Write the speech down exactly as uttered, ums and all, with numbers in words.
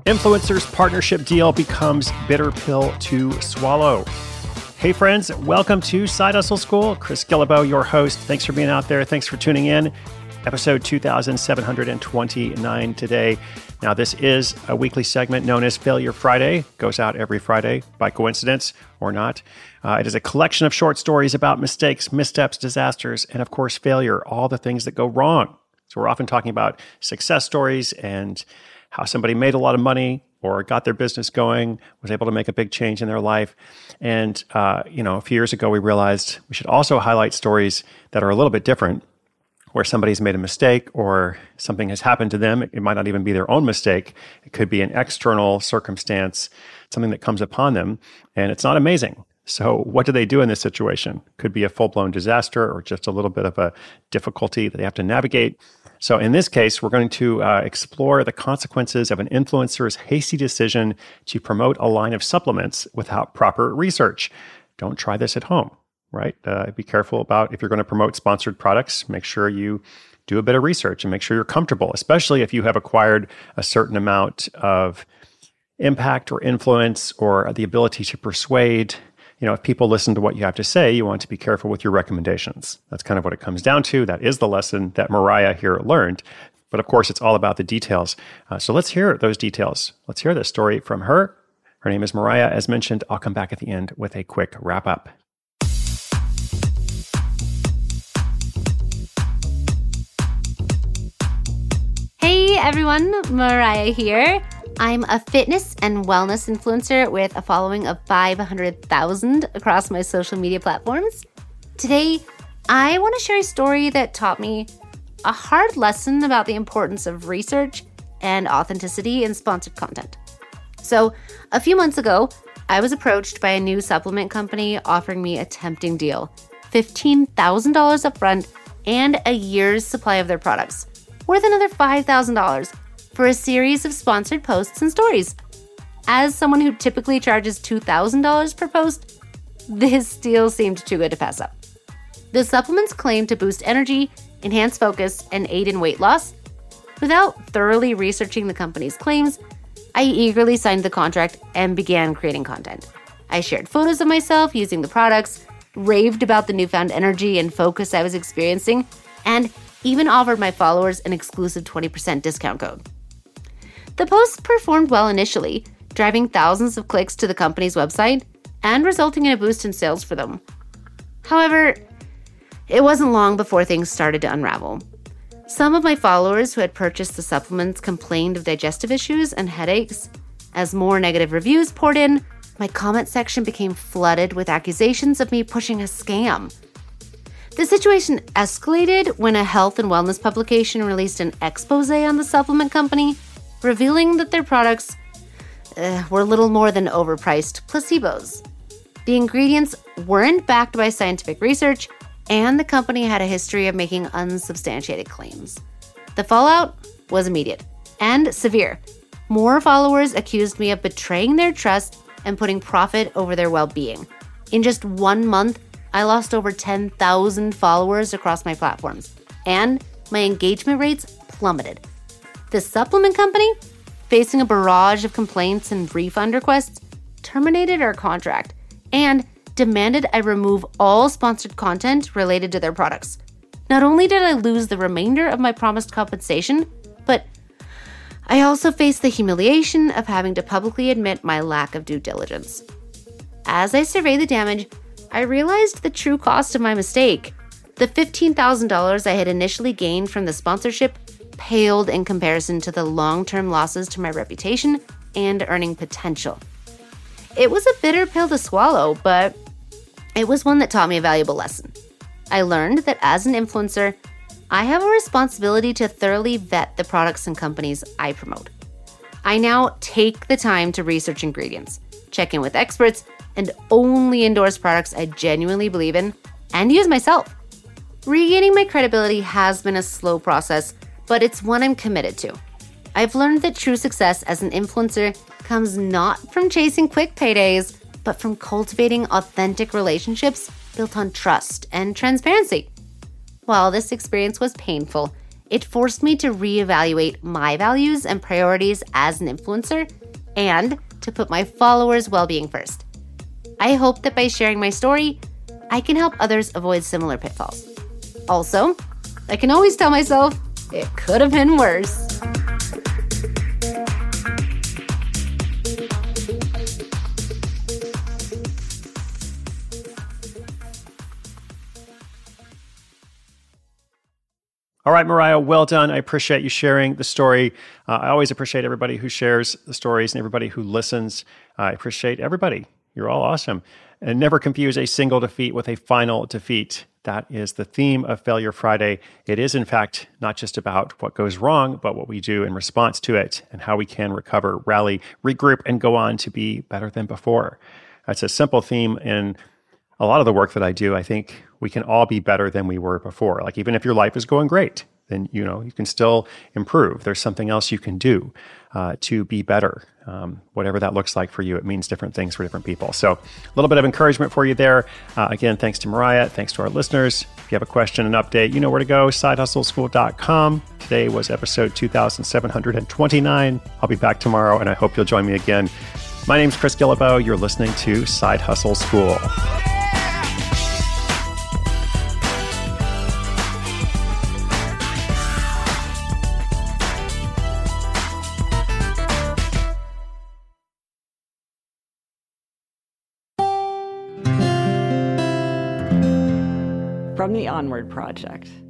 Influencers partnership deal becomes bitter pill to swallow. Hey friends, welcome to Side Hustle School. Chris Guillebeau, your host. Thanks for being out there. Thanks for tuning in. Episode two thousand seven hundred twenty-nine today. Now, this is a weekly segment known as Failure Friday. Goes out every Friday by coincidence or not. Uh, it is a collection of short stories about mistakes, missteps, disasters, and of course, failure, all the things that go wrong. So we're often talking about success stories and how somebody made a lot of money or got their business going, was able to make a big change in their life. And, uh, you know, a few years ago, we realized we should also highlight stories that are a little bit different, where somebody's made a mistake or something has happened to them. It might not even be their own mistake. It could be an external circumstance, something that comes upon them, and it's not amazing. So what do they do in this situation? Could be a full-blown disaster or just a little bit of a difficulty that they have to navigate. So in this case, we're going to uh, explore the consequences of an influencer's hasty decision to promote a line of supplements without proper research. Don't try this at home. Right? Uh, be careful about if you're going to promote sponsored products, make sure you do a bit of research and make sure you're comfortable, especially if you have acquired a certain amount of impact or influence or the ability to persuade. You know, if people listen to what you have to say, you want to be careful with your recommendations. That's kind of what it comes down to. That is the lesson that Mariah here learned. But of course, it's all about the details. Uh, so let's hear those details. Let's hear this story from her. Her name is Mariah. As mentioned, I'll come back at the end with a quick wrap up. Hey everyone, Mariah here. I'm a fitness and wellness influencer with a following of five hundred thousand across my social media platforms. Today, I want to share a story that taught me a hard lesson about the importance of research and authenticity in sponsored content. So, a few months ago, I was approached by a new supplement company offering me a tempting deal, fifteen thousand dollars upfront and a year's supply of their products, worth another five thousand dollars for a series of sponsored posts and stories. As someone who typically charges two thousand dollars per post, this deal seemed too good to pass up. The supplements claim to boost energy, enhance focus, and aid in weight loss. Without thoroughly researching the company's claims, I eagerly signed the contract and began creating content. I shared photos of myself using the products, raved about the newfound energy and focus I was experiencing, and even offered my followers an exclusive twenty percent discount code. The posts performed well initially, driving thousands of clicks to the company's website and resulting in a boost in sales for them. However, it wasn't long before things started to unravel. Some of my followers who had purchased the supplements complained of digestive issues and headaches. As more negative reviews poured in, my comment section became flooded with accusations of me pushing a scam. The situation escalated when a health and wellness publication released an expose on the supplement company, revealing that their products uh, were little more than overpriced placebos. The ingredients weren't backed by scientific research, and the company had a history of making unsubstantiated claims. The fallout was immediate and severe. More followers accused me of betraying their trust and putting profit over their well-being. In just one month, I lost over ten thousand followers across my platforms, and my engagement rates plummeted. The supplement company, facing a barrage of complaints and refund requests, terminated our contract and demanded I remove all sponsored content related to their products. Not only did I lose the remainder of my promised compensation, but I also faced the humiliation of having to publicly admit my lack of due diligence. As I surveyed the damage, I realized the true cost of my mistake. The fifteen thousand dollars I had initially gained from the sponsorship paled in comparison to the long-term losses to my reputation and earning potential. It was a bitter pill to swallow, but it was one that taught me a valuable lesson. I learned that as an influencer, I have a responsibility to thoroughly vet the products and companies I promote. I now take the time to research ingredients, check in with experts, and only endorse products I genuinely believe in and use myself. Regaining my credibility has been a slow process, but it's one I'm committed to. I've learned that true success as an influencer comes not from chasing quick paydays, but from cultivating authentic relationships built on trust and transparency. While this experience was painful, it forced me to reevaluate my values and priorities as an influencer and to put my followers' well-being first. I hope that by sharing my story, I can help others avoid similar pitfalls. Also, I can always tell myself it could have been worse. All right, Mariah, well done. I appreciate you sharing the story. Uh, I always appreciate everybody who shares the stories and everybody who listens. Uh, I appreciate everybody. You're all awesome. And never confuse a single defeat with a final defeat. That is the theme of Failure Friday. It is, in fact, not just about what goes wrong, but what we do in response to it and how we can recover, rally, regroup, and go on to be better than before. That's a simple theme in a lot of the work that I do. I think we can all be better than we were before. Like, even if your life is going great, then, you know, you can still improve. There's something else you can do uh, to be better. Um, whatever that looks like for you, it means different things for different people. So a little bit of encouragement for you there. Uh, again, thanks to Mariah. Thanks to our listeners. If you have a question, an update, you know where to go, side hustle school dot com. Today was episode two thousand seven hundred twenty-nine. I'll be back tomorrow, and I hope you'll join me again. My name's Chris Guillebeau. You're listening to Side Hustle School. From the Onward Project.